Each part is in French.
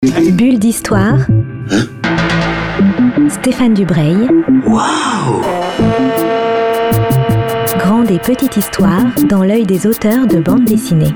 Bulle d'histoire. Stéphane Dubreuil. Waouh! Grande et petite histoire dans l'œil des auteurs de bande dessinée.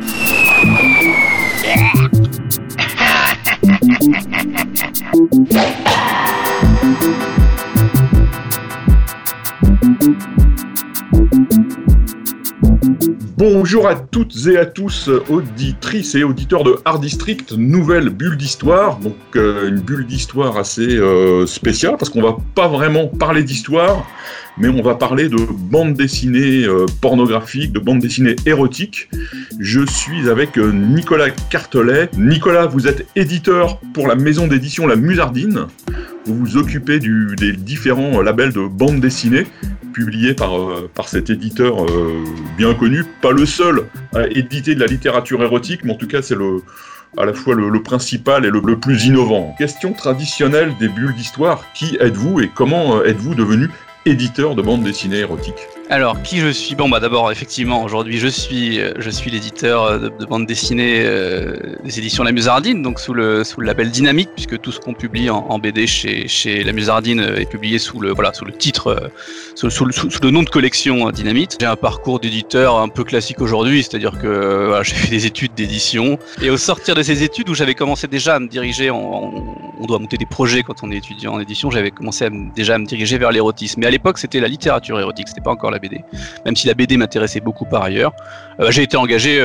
Bonjour à toutes et à tous, auditrices et auditeurs de Art District, nouvelle bulle d'histoire, donc une bulle d'histoire assez spéciale, parce qu'on va pas vraiment parler d'histoire, mais on va parler de bande dessinée pornographique, de bande dessinée érotique. Je suis avec Nicolas Cartelet. Nicolas, vous êtes éditeur pour la maison d'édition La Musardine. Vous vous occupez des différents labels de bande dessinée publiés par cet éditeur bien connu, pas le seul à éditer de la littérature érotique, mais en tout cas c'est à la fois le principal et le plus innovant. Question traditionnelle des bulles d'histoire, qui êtes-vous et comment êtes-vous devenu éditeur de bande dessinée érotique? Alors, qui je suis? Bon, d'abord, effectivement, aujourd'hui, je suis l'éditeur de bande dessinée des éditions La Musardine, donc sous le label Dynamique, puisque tout ce qu'on publie en BD chez La Musardine est publié sous le titre, sous le nom de collection Dynamite. J'ai un parcours d'éditeur un peu classique aujourd'hui, c'est-à-dire que j'ai fait des études d'édition, et au sortir de ces études, où j'avais commencé déjà à me diriger, on doit monter des projets quand on est étudiant en édition, j'avais commencé déjà à me diriger vers l'érotisme. Mais à l'époque, c'était la littérature érotique, c'était pas encore la BD. Même si la BD m'intéressait beaucoup par ailleurs. J'ai été engagé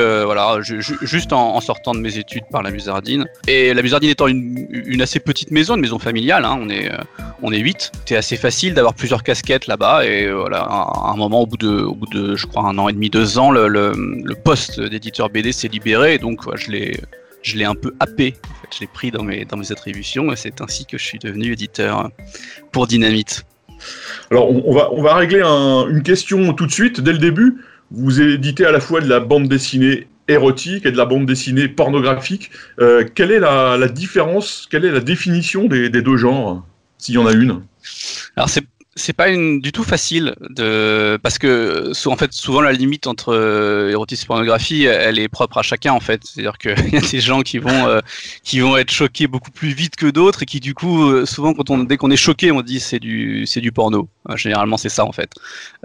juste en sortant de mes études par La Musardine. Et La Musardine étant une assez petite maison, une maison familiale, hein, on est 8. C'était assez facile d'avoir plusieurs casquettes là-bas. Et voilà, à un moment, au bout de je crois 1 an et demi, 2 ans, le poste d'éditeur BD s'est libéré. Et donc, je l'ai un peu happé. En fait, je l'ai pris dans mes attributions. Et c'est ainsi que je suis devenu éditeur pour Dynamite. Alors, on va régler une question tout de suite, dès le début. Vous éditez à la fois de la bande dessinée érotique et de la bande dessinée pornographique. Quelle est la différence, quelle est la définition des deux genres, s'il y en a une? Alors, c'est pas du tout facile parce que en fait souvent la limite entre érotisme et pornographie elle est propre à chacun en fait, c'est-à-dire qu'il y a des gens qui vont être choqués beaucoup plus vite que d'autres et qui du coup souvent dès qu'on est choqué on dit c'est du porno. Généralement c'est ça en fait.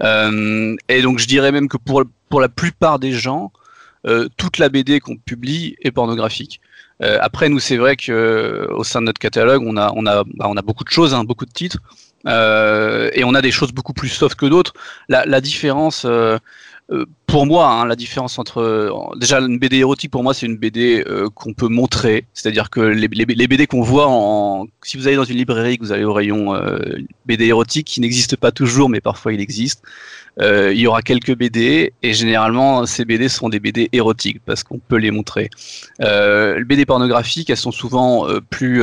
Et donc je dirais même que pour la plupart des gens toute la BD qu'on publie est pornographique. Après nous c'est vrai que au sein de notre catalogue on a beaucoup de choses, hein, beaucoup de titres. Et on a des choses beaucoup plus soft que d'autres. La différence, pour moi, hein, la différence entre déjà une BD érotique pour moi c'est une BD qu'on peut montrer, c'est-à-dire que les BD qu'on voit si vous allez dans une librairie, que vous allez au rayon BD érotique, qui n'existe pas toujours, mais parfois il existe. Il y aura quelques BD et généralement ces BD sont des BD érotiques parce qu'on peut les montrer. Les BD pornographiques, elles sont souvent plus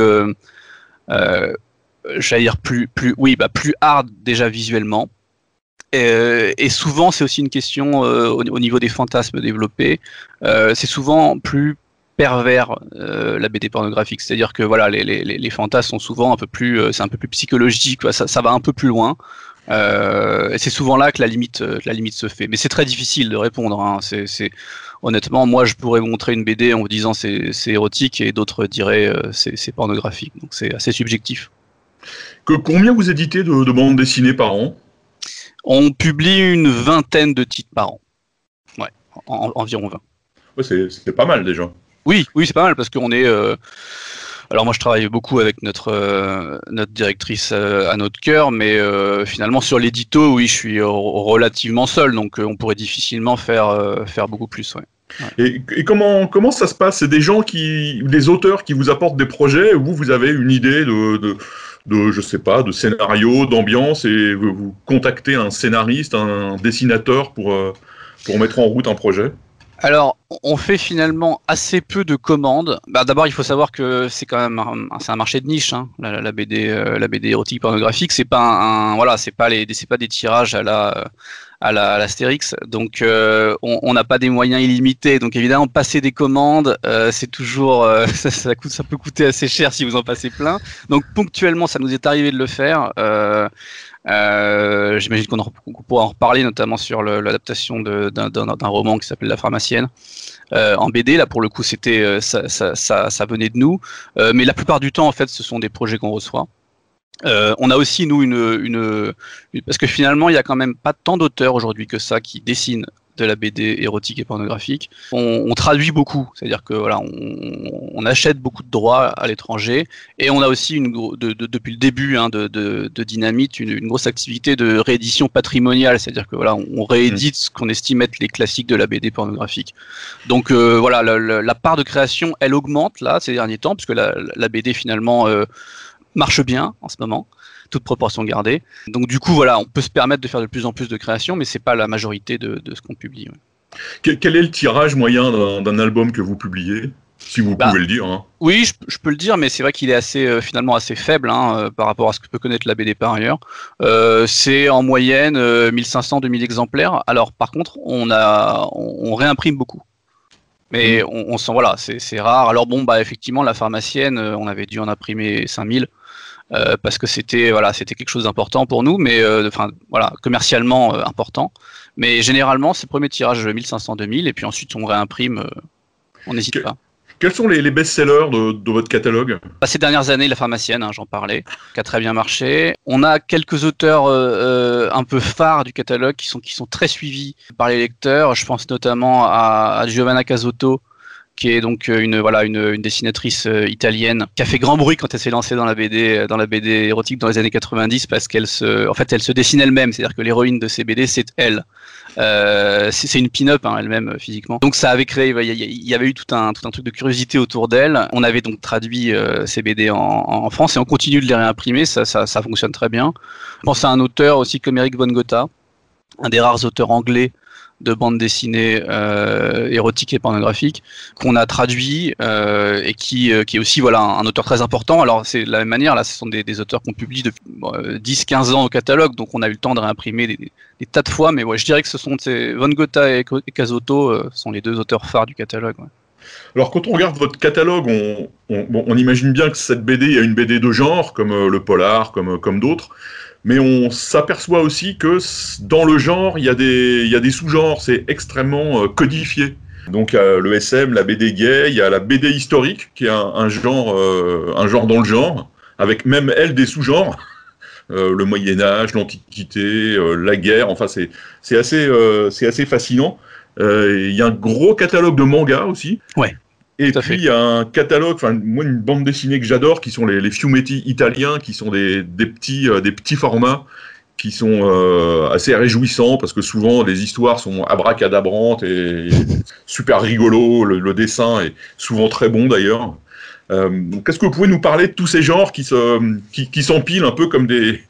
j'allais dire plus hard déjà visuellement, et souvent c'est aussi une question au niveau des fantasmes développés, c'est souvent plus pervers la BD pornographique, c'est-à-dire que voilà les fantasmes sont souvent un peu plus c'est un peu plus psychologique, quoi. Ça va un peu plus loin, et c'est souvent là que la limite se fait, mais c'est très difficile de répondre, hein. Honnêtement, moi je pourrais montrer une BD en vous disant c'est érotique et d'autres diraient c'est pornographique, donc c'est assez subjectif. Combien vous éditez de bandes dessinées par an? On publie une 20aine de titres par an. Ouais, environ 20. Ouais, c'est pas mal déjà. Oui, c'est pas mal parce qu'on est. Alors moi, je travaille beaucoup avec notre directrice à notre cœur, mais finalement sur l'édito, oui, je suis relativement seul, donc on pourrait difficilement faire beaucoup plus. Ouais. Ouais. Et comment ça se passe? C'est des auteurs qui vous apportent des projets, ou vous avez une idée de je sais pas, de scénario, d'ambiance, et vous contactez un scénariste, un dessinateur pour mettre en route un projet? Alors, on fait finalement assez peu de commandes. D'abord, il faut savoir que c'est quand même un marché de niche, hein, la BD érotique pornographique. C'est pas c'est pas des tirages à à l'Astérix. Donc on n'a pas des moyens illimités. Donc évidemment, passer des commandes, c'est toujours ça peut coûter assez cher si vous en passez plein. Donc ponctuellement, ça nous est arrivé de le faire. J'imagine qu'on pourra en reparler, notamment sur l'adaptation d'un roman qui s'appelle La Pharmacienne. En BD, là pour le coup, c'était ça venait de nous. Mais la plupart du temps, en fait, ce sont des projets qu'on reçoit. On a aussi nous parce que finalement il y a quand même pas tant d'auteurs aujourd'hui que ça qui dessinent de la BD érotique et pornographique. On traduit beaucoup, c'est-à-dire que voilà, on achète beaucoup de droits à l'étranger et on a aussi depuis le début de Dynamite une grosse activité de réédition patrimoniale, c'est-à-dire que voilà, on réédite ce qu'on estime être les classiques de la BD pornographique. Donc voilà, la part de création elle augmente là ces derniers temps puisque la BD finalement marche bien en ce moment, toute proportion gardée. Donc du coup, voilà, on peut se permettre de faire de plus en plus de créations, mais c'est pas la majorité de ce qu'on publie. Ouais. Quel est le tirage moyen d'un album que vous publiez, si vous pouvez le dire, hein. Oui, je peux le dire, mais c'est vrai qu'il est finalement assez faible par rapport à ce que peut connaître la BD par ailleurs. C'est en moyenne 1500-2000 exemplaires. Alors par contre, on réimprime beaucoup. Mais on sent, voilà, c'est rare. Alors bon, effectivement, La Pharmacienne, on avait dû en imprimer 5000. Parce que c'était quelque chose d'important pour nous, mais commercialement important. Mais généralement, c'est le premier tirage 1500-2000, et puis ensuite on réimprime, on n'hésite pas. Quels sont les best-sellers de votre catalogue ? Ces dernières années, La Pharmacienne, j'en parlais, qui a très bien marché. On a quelques auteurs un peu phares du catalogue qui sont très suivis par les lecteurs. Je pense notamment à Giovanna Casotto, qui est donc une dessinatrice italienne qui a fait grand bruit quand elle s'est lancée dans la BD érotique dans les années 90 parce qu'elle se dessine elle-même, c'est-à-dire que l'héroïne de ses BD c'est elle. C'est une pin-up elle-même physiquement. Donc ça avait créé, il y avait eu tout un truc de curiosité autour d'elle. On avait donc traduit ces BD en France et on continue de les réimprimer, ça fonctionne très bien. Je pense à un auteur aussi comme Eric von Gotha, un des rares auteurs anglais de bande dessinée érotique et pornographique qu'on a traduit et qui est aussi un auteur très important. Alors c'est de la même manière, là ce sont des auteurs qu'on publie depuis 10-15 ans au catalogue, donc on a eu le temps de réimprimer des tas de fois, mais je dirais que ce sont Von Gotha et Casotto sont les deux auteurs phares du catalogue. Ouais. Alors quand on regarde votre catalogue, on imagine bien que cette BD, il y a une BD de genre, comme le polar, comme d'autres. Mais on s'aperçoit aussi que dans le genre, il y a des sous-genres, c'est extrêmement codifié. Donc le SM, la BD gay, il y a la BD historique, qui est un genre dans le genre, avec même elle des sous-genres. Le Moyen-Âge, l'Antiquité, la guerre, enfin c'est assez fascinant. Il y a un gros catalogue de mangas aussi. Ouais. Et puis il y a un catalogue, moi une bande dessinée que j'adore, qui sont les fumetti italiens, qui sont des petits formats, qui sont assez réjouissants parce que souvent les histoires sont abracadabrantes et super rigolo. Le dessin est souvent très bon d'ailleurs. Qu'est-ce que vous pouvez nous parler de tous ces genres qui s'empilent un peu comme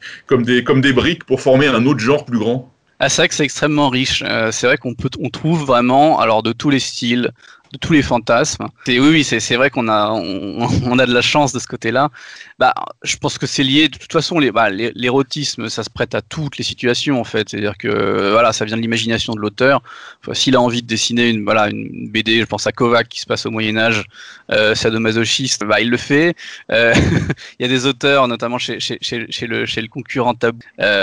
des briques pour former un autre genre plus grand? C'est vrai que c'est extrêmement riche. C'est vrai qu'on trouve vraiment de tous les styles, de tous les fantasmes. Oui, c'est vrai qu'on a de la chance de ce côté-là. Je pense que c'est lié, de toute façon, l'érotisme, ça se prête à toutes les situations, en fait. C'est-à-dire que, ça vient de l'imagination de l'auteur. S'il a envie de dessiner une BD, je pense à Kovac, qui se passe au Moyen-Âge, sadomasochiste, il le fait. Il y a des auteurs, notamment chez le concurrent Tabou,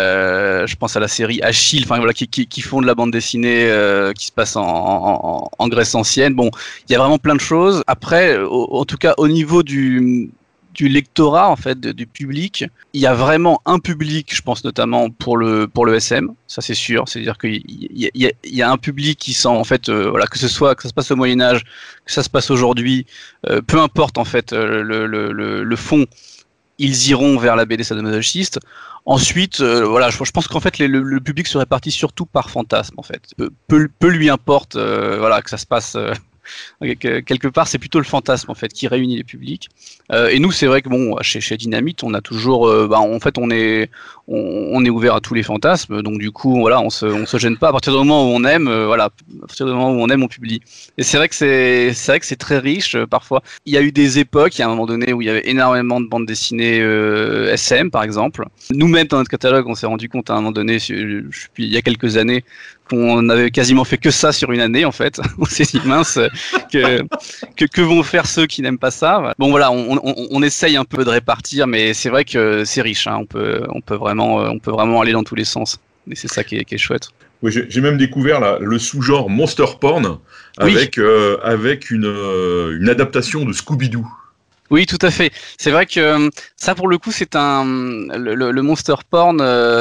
je pense à la série Achille, qui font de la bande dessinée qui se passe en Grèce ancienne. Bon, il y a vraiment plein de choses. Après, en tout cas, au niveau du lectorat, en fait, du public, il y a vraiment un public, je pense notamment pour le SM, ça c'est sûr. C'est-à-dire qu'il y a un public qui sent, en fait, que ça se passe au Moyen-Âge, que ça se passe aujourd'hui, peu importe, en fait, le fond, ils iront vers la BD sadomasochiste. Ensuite, je pense qu'en fait le public se répartit surtout par fantasme, en fait. Peu lui importe que ça se passe quelque part, c'est plutôt le fantasme en fait qui réunit les publics. Et nous, c'est vrai que bon, chez Dynamite, on a toujours, en fait, on est ouvert à tous les fantasmes. Donc du coup, voilà, on se gêne pas. À partir du moment où on aime, à partir du moment où on aime, on publie. Et c'est vrai que c'est très riche parfois. Il y a eu des époques, il y a un moment donné où il y avait énormément de bandes dessinées SM par exemple. Nous-mêmes dans notre catalogue, on s'est rendu compte à un moment donné, il y a quelques années, qu'on avait quasiment fait que ça sur une année en fait. On s'est dit mince, que vont faire ceux qui n'aiment pas ça. Bon voilà, on essaye un peu de répartir, mais c'est vrai que c'est riche. Hein. On peut vraiment aller dans tous les sens. Et c'est ça qui est chouette. Oui, j'ai même découvert le sous-genre monster porn avec une adaptation de Scooby-Doo. Oui, tout à fait. C'est vrai que ça, pour le coup, c'est le monster porn.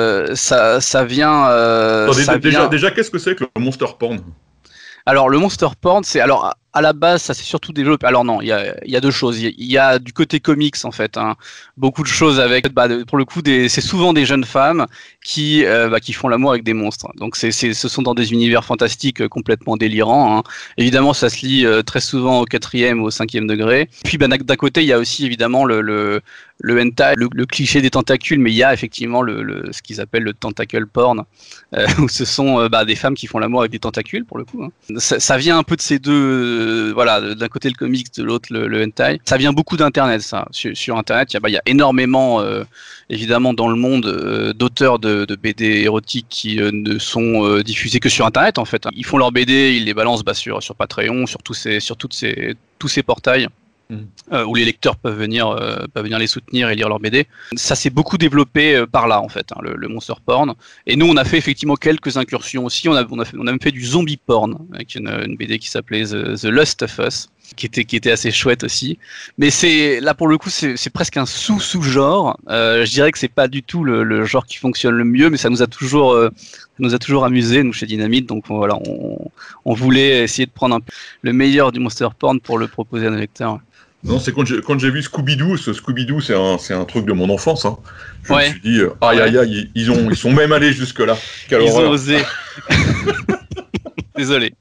Ça vient. Déjà, qu'est-ce que c'est que le monster porn ? Alors, le monster porn, à la base, ça s'est surtout développé. Alors non, il y a deux choses. Il y a du côté comics en fait, hein. Beaucoup de choses avec, pour le coup, c'est souvent des jeunes femmes qui font l'amour avec des monstres. Donc ce sont dans des univers fantastiques complètement délirants. Hein. Évidemment, ça se lit très souvent au 4e ou au 5e degré. Puis d'un côté, il y a aussi évidemment le hentai, le cliché des tentacules, mais il y a effectivement ce qu'ils appellent le tentacle porn, où ce sont des femmes qui font l'amour avec des tentacules pour le coup. Hein. Ça vient un peu de ces deux. D'un côté le comics, de l'autre le hentai. Ça vient beaucoup d'internet, ça. Sur internet, il y a énormément, évidemment, dans le monde, d'auteurs de BD érotiques qui ne sont diffusés que sur internet, en fait. Ils font leurs BD, ils les balancent sur Patreon, sur tous ces portails. Où les lecteurs peuvent venir les soutenir et lire leurs BD. Ça s'est beaucoup développé par là en fait, hein, le monster porn. Et nous on a fait effectivement quelques incursions aussi. On a même fait du zombie porn avec une BD qui s'appelait The Lust of Us, qui était assez chouette aussi. Mais là pour le coup c'est presque un sous-genre. Je dirais que c'est pas du tout le genre qui fonctionne le mieux, mais ça nous a toujours amusé nous chez Dynamite. Donc voilà, on voulait essayer de prendre le meilleur du monster porn pour le proposer à nos lecteurs. Non, c'est quand j'ai vu Scooby-Doo. Ce Scooby-Doo, c'est un truc de mon enfance. Hein. Je me suis dit, aïe, ils sont même allés jusque-là. Quelle horreur. Ont osé. Désolé.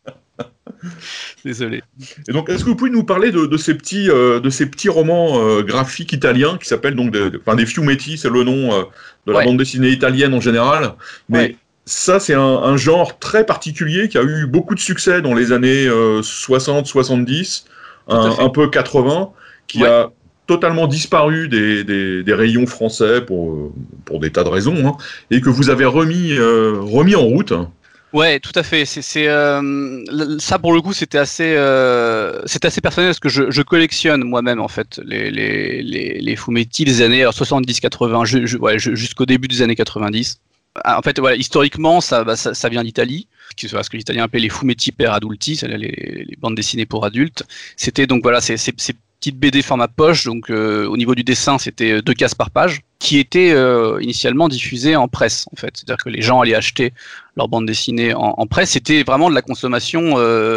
Et donc, est-ce que vous pouvez nous parler de ces petits romans graphiques italiens qui s'appellent donc des fumetti, c'est le nom de la bande dessinée italienne en général. Mais ça, c'est un genre très particulier qui a eu beaucoup de succès dans les années 60, 70. Un peu 80, qui a totalement disparu des rayons français pour des tas de raisons, hein, et que vous avez remis en route. Ouais, tout à fait. Ça pour le coup, c'était assez personnel parce que je collectionne moi-même en fait les fumetti des années 70-80, jusqu'au début des années 90. En fait, voilà, historiquement, ça vient d'Italie. Ce que les Italiens appelaient les fumetti per adulti, c'est les bandes dessinées pour adultes. C'était donc voilà, ces petites BD format poche, donc au niveau du dessin, c'était 2 cases par page, qui étaient initialement diffusées en presse, en fait. C'est-à-dire que les gens allaient acheter leur bande dessinée en presse. C'était vraiment de la consommation.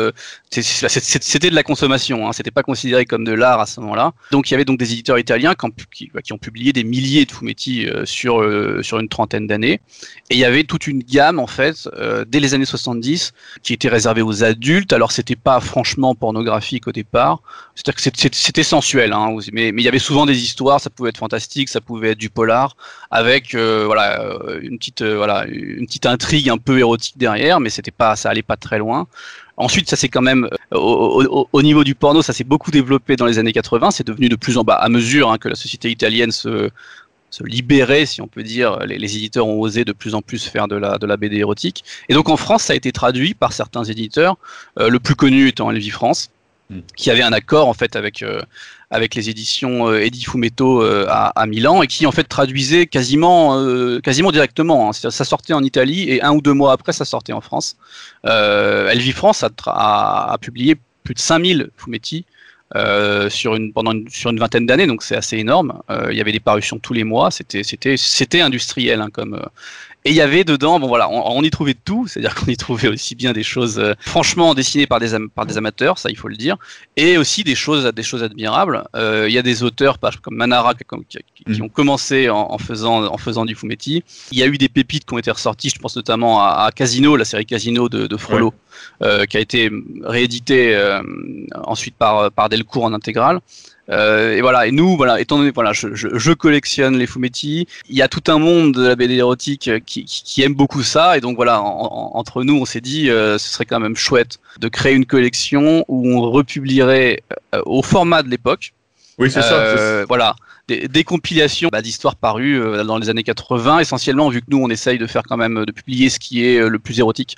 C'était de la consommation. Hein, c'était pas considéré comme de l'art à ce moment-là. Donc il y avait donc des éditeurs italiens qui ont publié des milliers de fumetti sur une trentaine d'années. Et il y avait toute une gamme en fait dès les années 70 qui était réservée aux adultes. Alors c'était pas franchement pornographique au départ. C'est-à-dire que c'était sensuel. Hein, mais il y avait souvent des histoires. Ça pouvait être fantastique, ça pouvait être du polar avec une petite intrigue un peu érotique derrière, mais ça allait pas très loin. Ensuite, ça s'est quand même au niveau du porno, ça s'est beaucoup développé dans les années 80. C'est devenu de plus en bas à mesure hein, que la société italienne se libérait, si on peut dire. Les éditeurs ont osé de plus en plus faire de la BD érotique. Et donc en France, ça a été traduit par certains éditeurs. Le plus connu étant Elvi France, qui avait un accord en fait avec les éditions Edi Fumetto à Milan et qui en fait traduisait quasiment directement. Hein. Ça sortait en Italie et 1 ou 2 mois après ça sortait en France. Elvi France a publié plus de 5000 fumetti sur une vingtaine d'années, donc c'est assez énorme. Il y avait des parutions tous les mois. C'était industriel hein, Et il y avait dedans, bon voilà, on y trouvait tout, c'est-à-dire qu'on y trouvait aussi bien des choses franchement dessinées par des amateurs, ça il faut le dire, et aussi des choses admirables. Il y a des auteurs comme Manara qui ont commencé en faisant du fumetti. Il y a eu des pépites qui ont été ressorties, je pense notamment à Casino, la série Casino de Frollo, qui a été rééditée ensuite par Delcourt en intégrale. Et voilà, et nous, voilà, étant donné, voilà, je collectionne les fumetti. Il y a tout un monde de la BD érotique qui aime beaucoup ça, et donc voilà, entre nous, on s'est dit, ce serait quand même chouette de créer une collection où on republierait au format de l'époque. Oui, c'est ça. Voilà, des compilations d'histoires parues dans les années 80, essentiellement, vu que nous, on essaye de faire quand même, de publier ce qui est le plus érotique.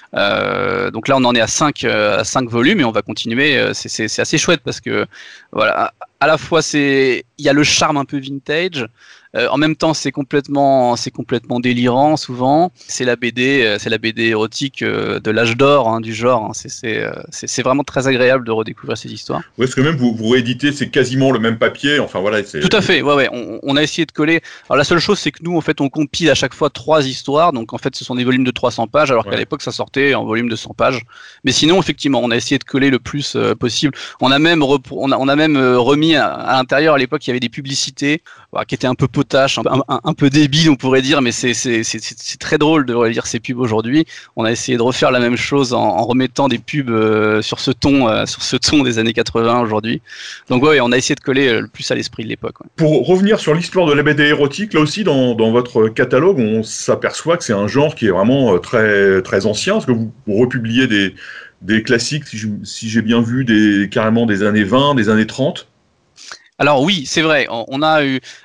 Donc là on en est à 5 volumes et on va continuer. C'est assez chouette parce que voilà, à la fois il y a le charme un peu vintage, en même temps c'est complètement délirant souvent. C'est la BD érotique de l'âge d'or, hein, du genre. Hein. C'est vraiment très agréable de redécouvrir ces histoires. Oui, parce que même vous rééditez, c'est quasiment le même papier. Enfin voilà. Tout à fait. Ouais. On a essayé de coller. Alors la seule chose c'est que nous en fait on compile à chaque fois 3 histoires. Donc en fait ce sont des volumes de 300 pages, alors qu'à l'époque ça sortait en volume de 100 pages. Mais sinon effectivement on a essayé de coller le plus possible. On a même remis à l'intérieur, à l'époque il y avait des publicités qui étaient un peu potaches, un peu débiles on pourrait dire, mais c'est très drôle de relire ces pubs aujourd'hui. On a essayé de refaire la même chose en remettant des pubs sur ce ton des années 80 aujourd'hui. Donc ouais, on a essayé de coller le plus à l'esprit de l'époque. Ouais. Pour revenir sur l'histoire de la BD érotique, là aussi dans votre catalogue, on s'aperçoit que c'est un genre qui est vraiment très très ancien, parce que vous republiez des classiques, si j'ai bien vu, carrément des années 20, des années 30. Alors oui, c'est vrai. On a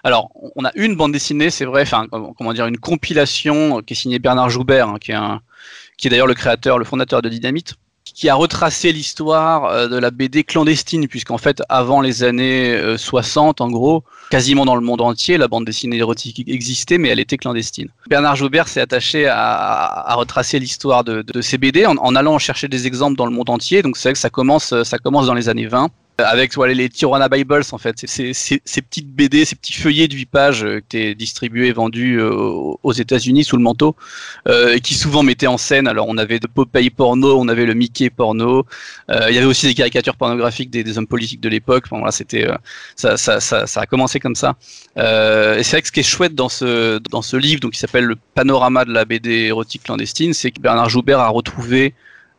une bande dessinée, c'est vrai. Enfin, comment dire, une compilation qui est signée Bernard Joubert, hein, qui est d'ailleurs le fondateur de Dynamite, qui a retracé l'histoire de la BD clandestine, puisqu'en fait, avant les années 60, en gros, quasiment dans le monde entier, la bande dessinée érotique existait, mais elle était clandestine. Bernard Joubert s'est attaché à retracer l'histoire de ces BD en allant chercher des exemples dans le monde entier. Donc c'est vrai que ça commence dans les années 20. Avec les Tijuana Bibles, en fait, ces petites BD, ces petits feuillets de 8 pages qui étaient distribués et vendus aux États-Unis sous le manteau, et qui souvent mettaient en scène. Alors, on avait de Popeye porno, on avait le Mickey porno, il y avait aussi des caricatures pornographiques des hommes politiques de l'époque. Enfin, voilà, ça a commencé comme ça. Et c'est vrai que ce qui est chouette dans ce livre, donc qui s'appelle Le panorama de la BD érotique clandestine, c'est que Bernard Joubert a retrouvé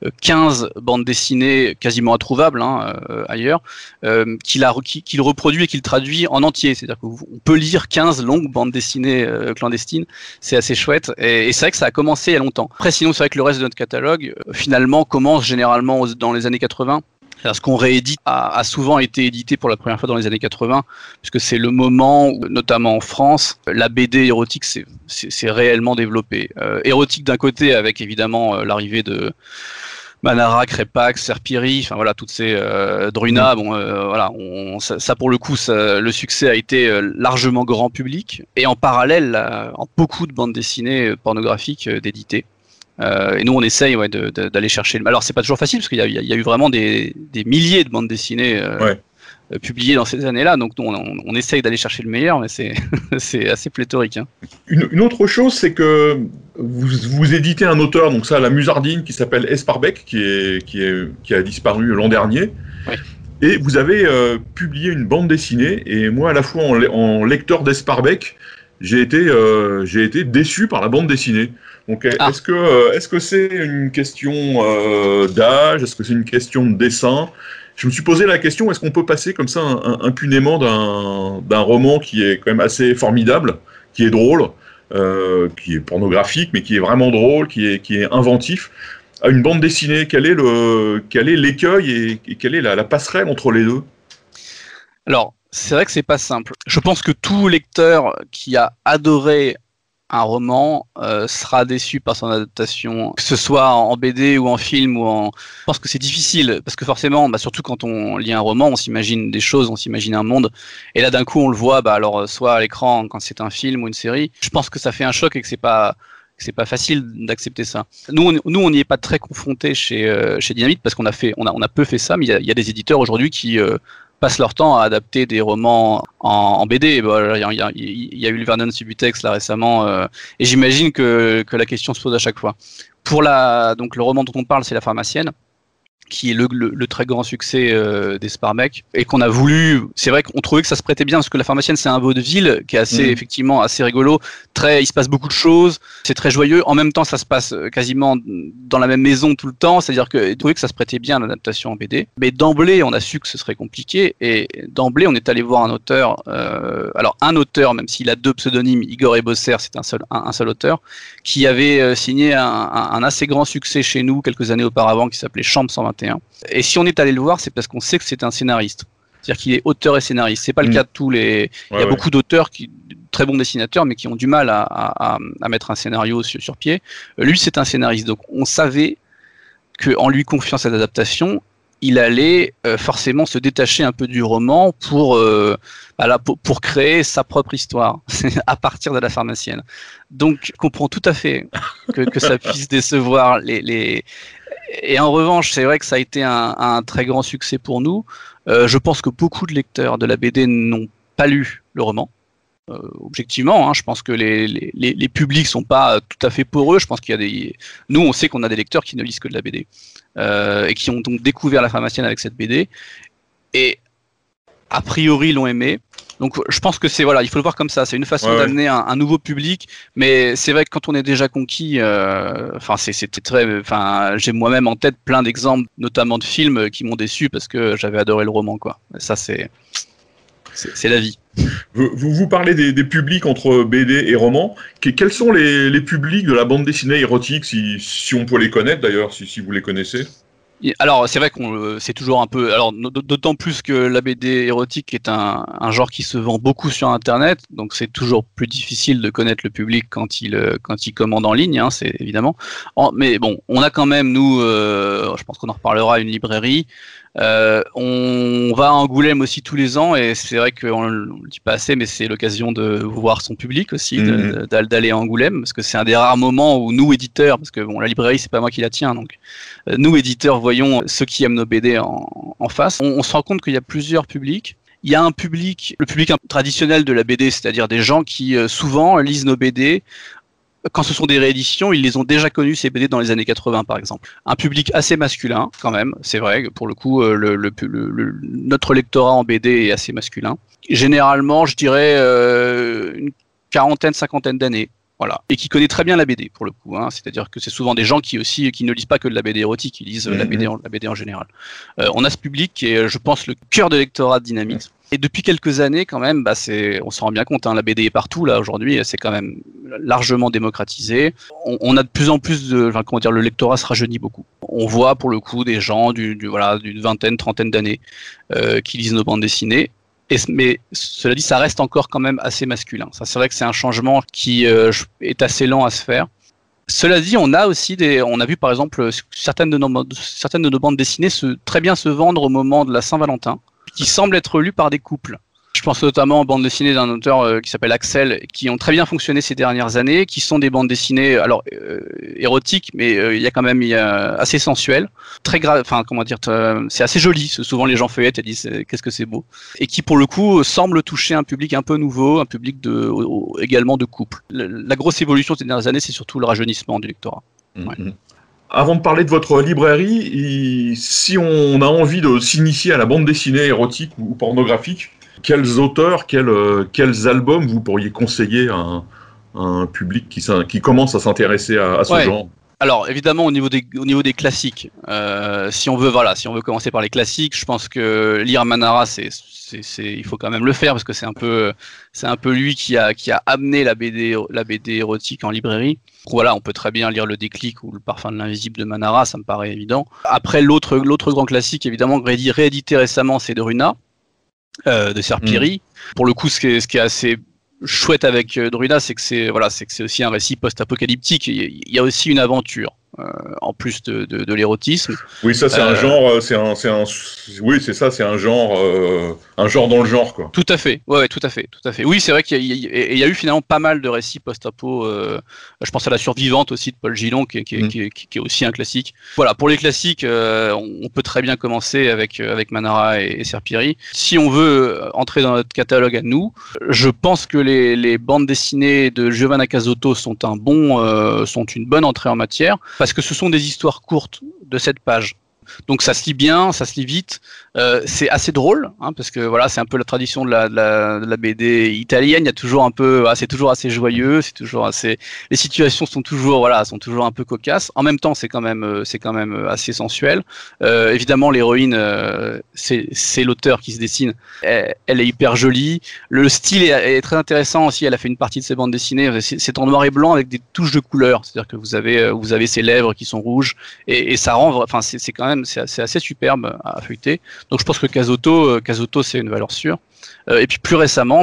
15 bandes dessinées quasiment introuvables ailleurs, qu'il reproduit et qu'il traduit en entier. C'est-à-dire qu'on peut lire 15 longues bandes dessinées clandestines. C'est assez chouette. Et c'est vrai que ça a commencé il y a longtemps. Après, sinon, c'est vrai que le reste de notre catalogue, finalement, commence généralement dans les années 80. Alors, ce qu'on réédite a souvent été édité pour la première fois dans les années 80, puisque c'est le moment où, notamment en France, la BD érotique s'est réellement développée. Érotique d'un côté, avec évidemment l'arrivée de Manara, Crépax, Serpiri, enfin voilà, toutes ces Druna, voilà, ça pour le coup, le succès a été largement grand public, et en parallèle, beaucoup de bandes dessinées pornographiques d'éditer. Et nous on essaye d'aller chercher. Alors c'est pas toujours facile parce qu'il y a eu vraiment des milliers de bandes dessinées publiées dans ces années-là, donc nous on essaye d'aller chercher le meilleur, mais c'est assez pléthorique. Hein. Une autre chose, c'est que vous éditez un auteur, donc ça, la Musardine, qui s'appelle Esparbeck, qui a disparu l'an dernier. Oui. Et vous avez publié une bande dessinée, et moi à la fois en lecteur d'Esparbeck, j'ai été déçu par la bande dessinée. Donc, est-ce que c'est une question d'âge? Est-ce que c'est une question de dessin? Je me suis posé la question, est-ce qu'on peut passer comme ça impunément d'un roman qui est quand même assez formidable, qui est drôle, qui est pornographique, mais qui est vraiment drôle, qui est inventif, à une bande dessinée? Quel est l'écueil et quelle est la passerelle entre les deux? Alors, c'est vrai que c'est pas simple. Je pense que tout lecteur qui a adoré un roman sera déçu par son adaptation, que ce soit en BD ou en film Je pense que c'est difficile, parce que forcément, surtout quand on lit un roman, on s'imagine des choses, on s'imagine un monde, et là d'un coup on le voit, alors soit à l'écran quand c'est un film ou une série. Je pense que ça fait un choc et que c'est pas facile d'accepter ça. Nous on n'y est pas très confrontés chez Dynamite, parce qu'on a peu fait ça, mais il y a des éditeurs aujourd'hui qui passent leur temps à adapter des romans en BD. Bon, il y a eu le Vernon Subutex là récemment, et j'imagine que la question se pose à chaque fois. Donc le roman dont on parle, c'est La Pharmacienne, qui est le très grand succès des Sparmek, et qu'on a voulu, c'est vrai qu'on trouvait que ça se prêtait bien, parce que La Pharmacienne, c'est un vaudeville qui est effectivement assez rigolo, il se passe beaucoup de choses, c'est très joyeux, en même temps ça se passe quasiment dans la même maison tout le temps, c'est-à-dire que on trouvait que ça se prêtait bien à l'adaptation en BD, mais d'emblée on a su que ce serait compliqué, et d'emblée on est allé voir un auteur, même s'il a 2 pseudonymes, Igor Ebosser, c'est un seul auteur, qui avait signé un assez grand succès chez nous quelques années auparavant, qui s'appelait Chambre 121. Et si on est allé le voir, c'est parce qu'on sait que c'est un scénariste. C'est-à-dire qu'il est auteur et scénariste. C'est pas le cas de tous les. Il y a beaucoup d'auteurs très bons dessinateurs, mais qui ont du mal à mettre un scénario sur pied. Lui, c'est un scénariste. Donc, on savait qu'en lui confiant cette adaptation, il allait forcément se détacher un peu du roman pour créer sa propre histoire à partir de La Pharmacienne. Donc, je comprends tout à fait que ça puisse décevoir les. Et en revanche, c'est vrai que ça a été un très grand succès pour nous. Je pense que beaucoup de lecteurs de la BD n'ont pas lu le roman. Objectivement, hein, je pense que les publics sont pas tout à fait poreux. Je pense qu'il y a nous, on sait qu'on a des lecteurs qui ne lisent que de la BD et qui ont donc découvert La Pharmacienne avec cette BD et a priori l'ont aimé. Donc je pense que il faut le voir comme ça. C'est une façon d'amener un nouveau public, mais c'est vrai que quand on est déjà conquis, j'ai moi-même en tête plein d'exemples, notamment de films qui m'ont déçu parce que j'avais adoré le roman, quoi. Ça c'est la vie. Vous parlez des publics entre BD et roman. Quels sont les publics de la bande dessinée érotique, si on peut les connaître d'ailleurs, si vous les connaissez? Alors c'est vrai qu'on c'est toujours un peu, alors d'autant plus que la BD érotique est un genre qui se vend beaucoup sur internet, donc c'est toujours plus difficile de connaître le public quand il commande en ligne, hein, c'est évidemment. Mais bon, on a quand même nous, je pense qu'on en reparlera, une librairie. On va à Angoulême aussi tous les ans, et c'est vrai qu'on le dit pas assez, mais c'est l'occasion de voir son public aussi, d'aller à Angoulême, parce que c'est un des rares moments où nous éditeurs, parce que bon, la librairie c'est pas moi qui la tiens, donc nous éditeurs voyons ceux qui aiment nos BD en face. On se rend compte qu'il y a plusieurs publics. Il y a le public traditionnel de la BD, c'est-à-dire des gens qui souvent lisent nos BD. Quand ce sont des rééditions, ils les ont déjà connus, ces BD, dans les années 80, par exemple. Un public assez masculin, quand même, c'est vrai, pour le coup, notre lectorat en BD est assez masculin. Généralement, je dirais une quarantaine, cinquantaine d'années, voilà. Et qui connaît très bien la BD, pour le coup, hein. C'est-à-dire que c'est souvent des gens qui ne lisent pas que de la BD érotique, ils lisent la BD en général. On a ce public qui est, je pense, le cœur de lectorat de Dynamix. Et depuis quelques années, quand même, on s'en rend bien compte, hein, la BD est partout, là, aujourd'hui, c'est quand même largement démocratisé. On a de plus en plus le lectorat se rajeunit beaucoup. On voit, pour le coup, des gens d'une vingtaine, trentaine d'années, qui lisent nos bandes dessinées. Mais cela dit, ça reste encore quand même assez masculin. Ça, c'est vrai que c'est un changement qui est assez lent à se faire. Cela dit, on a vu par exemple certaines de nos bandes dessinées très bien se vendre au moment de la Saint-Valentin, qui semblent être lues par des couples. Je pense notamment aux bandes dessinées d'un auteur qui s'appelle Axel, qui ont très bien fonctionné ces dernières années, qui sont des bandes dessinées érotiques, mais il y a quand même assez sensuelles, très grave, c'est assez joli. Souvent les gens feuillettent et disent qu'est-ce que c'est beau, et qui pour le coup semblent toucher un public un peu nouveau, un public également de couple. La grosse évolution ces dernières années, c'est surtout le rajeunissement du lectorat. Ouais. Avant de parler de votre librairie, si on a envie de s'initier à la bande dessinée érotique ou pornographique, quels auteurs, quels albums vous pourriez conseiller à un public qui commence à s'intéresser à ce genre? Alors évidemment au niveau des classiques, si on veut commencer par les classiques, je pense que lire Manara, il faut quand même le faire parce que c'est un peu lui qui a amené la BD érotique en librairie. Voilà, on peut très bien lire Le Déclic ou Le Parfum de l'Invisible de Manara, ça me paraît évident. Après l'autre grand classique évidemment réédité récemment, c'est de Druna, de Serpiri. Pour le coup, ce qui est assez chouette avec Druna, c'est que c'est aussi un récit post-apocalyptique. Il y a aussi une aventure. en plus de l'érotisme. Oui, ça c'est un genre, c'est un genre dans le genre, quoi. Tout à fait, ouais, tout à fait. Oui, c'est vrai qu'il y a eu finalement pas mal de récits post-apo. Je pense à La Survivante aussi de Paul Gillon, qui est aussi un classique. Voilà, pour les classiques, on peut très bien commencer avec Manara et Serpiri. Si on veut entrer dans notre catalogue à nous, je pense que les bandes dessinées de Giovanna Cazzotto sont une bonne entrée en matière, parce que ce sont des histoires courtes de 7 pages. Donc ça se lit bien, ça se lit vite, c'est assez drôle, hein, parce que voilà, c'est un peu la tradition de la BD italienne. Il y a toujours un peu, c'est toujours assez joyeux, les situations sont toujours un peu cocasses. En même temps, c'est quand même assez sensuel. Évidemment, l'héroïne, c'est l'auteur qui se dessine. Elle est hyper jolie. Le style est très intéressant aussi. Elle a fait une partie de ses bandes dessinées. C'est en noir et blanc avec des touches de couleur. C'est-à-dire que vous avez ses lèvres qui sont rouges et ça rend, enfin c'est quand même c'est assez superbe à feuilleter. Donc je pense que Cazzotto c'est une valeur sûre. Et puis plus récemment,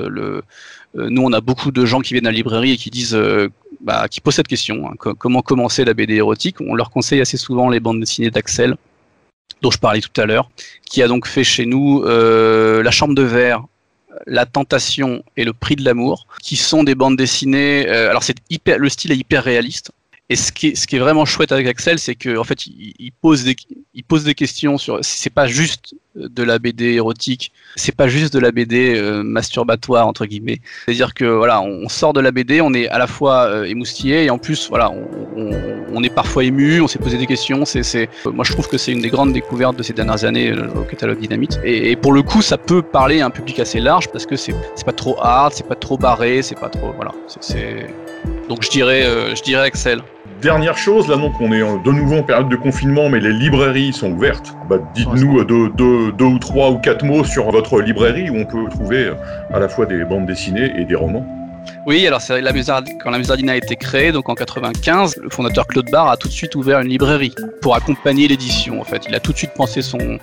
nous on a beaucoup de gens qui viennent à la librairie et qui disent, qui posent cette question, hein, comment commencer la BD érotique. On leur conseille assez souvent les bandes dessinées d'Axel, dont je parlais tout à l'heure, qui a donc fait chez nous La Chambre de Verre, La Tentation et Le Prix de l'amour, qui sont des bandes dessinées. Alors le style est hyper réaliste. Et ce qui est vraiment chouette avec Axel, c'est que en fait, il pose des questions sur. C'est pas juste de la BD érotique, c'est pas juste de la BD masturbatoire entre guillemets. C'est-à-dire que voilà, on sort de la BD, on est à la fois émoustillé et en plus voilà, on est parfois ému, on s'est posé des questions. Moi je trouve que c'est une des grandes découvertes de ces dernières années au catalogue Dynamite. Et pour le coup, ça peut parler à un public assez large parce que c'est pas trop hard, c'est pas trop barré, c'est pas trop voilà. Donc je dirais Axel. Dernière chose, là donc on est de nouveau en période de confinement, mais les librairies sont ouvertes. Dites-nous deux ou 3 ou 4 mots sur votre librairie où on peut trouver à la fois des bandes dessinées et des romans. Oui, alors c'est quand la Musardine a été créée, donc en 95, le fondateur Claude Barre a tout de suite ouvert une librairie pour accompagner l'édition. En fait, il a tout de suite pensé son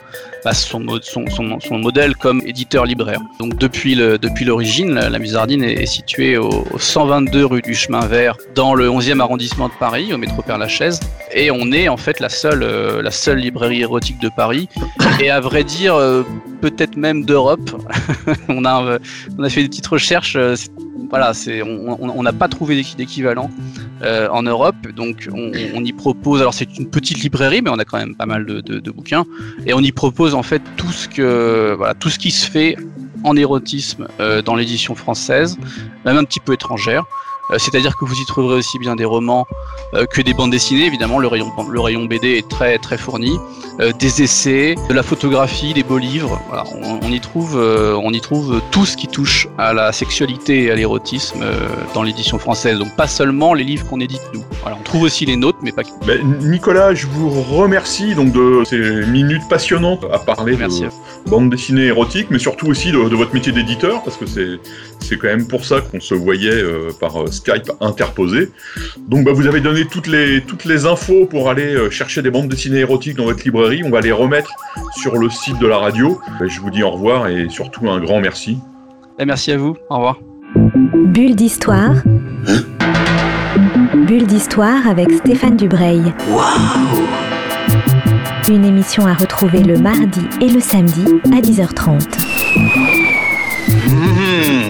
modèle comme éditeur libraire. Donc depuis l'origine, la Musardine est située au 122 rue du Chemin Vert, dans le 11e arrondissement de Paris, au métro Père-Lachaise, et on est en fait la seule librairie érotique de Paris, et à vrai dire peut-être même d'Europe. on a fait des petites recherches. Voilà, on n'a pas trouvé d'équivalent en Europe, donc on y propose. Alors c'est une petite librairie, mais on a quand même pas mal de bouquins, et on y propose en fait tout ce qui se fait en érotisme dans l'édition française, même un petit peu étrangère. C'est-à-dire que vous y trouverez aussi bien des romans que des bandes dessinées. Évidemment, le rayon BD est très très fourni. Des essais, de la photographie, des beaux livres. Voilà, on y trouve tout ce qui touche à la sexualité et à l'érotisme dans l'édition française. Donc pas seulement les livres qu'on édite nous. Voilà, on trouve aussi les nôtres, mais pas que. Nicolas, je vous remercie donc de ces minutes passionnantes à parler de bande dessinée érotique, mais surtout aussi de votre métier d'éditeur, parce que c'est quand même pour ça qu'on se voyait par Skype interposé. Donc vous avez donné toutes les infos pour aller chercher des bandes dessinées érotiques dans votre librairie. On va les remettre sur le site de la radio. Je vous dis au revoir et surtout un grand merci. Merci à vous, au revoir. Bulle d'histoire. Bulle d'histoire avec Stéphane Dubreuil. Wow. Une émission à retrouver le mardi et le samedi à 10h30.